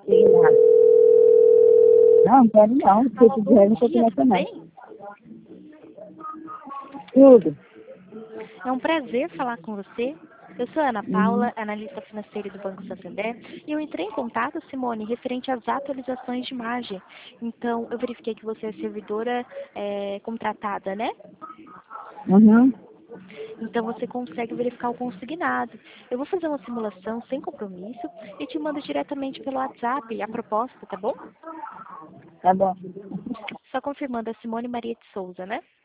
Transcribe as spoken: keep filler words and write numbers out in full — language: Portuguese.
Obrigada. Não, não quero não. Se Alô, tu bom quiser, não tô dia, começando tudo não. bem? Tudo. É um prazer falar com você. Eu sou a Ana Uhum. Paula, analista financeira do Banco Santander, e eu entrei em contato, Simone, referente às atualizações de imagem. Então, eu verifiquei que você é servidora é, contratada, né? Uhum. Então, você consegue verificar o consignado. Eu vou fazer uma simulação sem compromisso e te mando diretamente pelo WhatsApp a proposta, tá bom? Tá bom. Só confirmando, é Simone Maria de Souza, né?